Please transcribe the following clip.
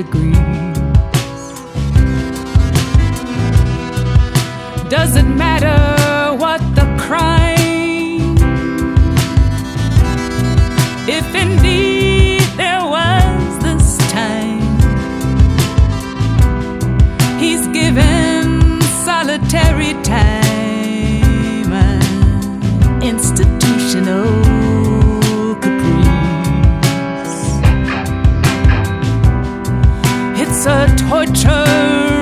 degrees. Doesn't matter what the crime, if indeed there was this time. He's given solitary time, institutional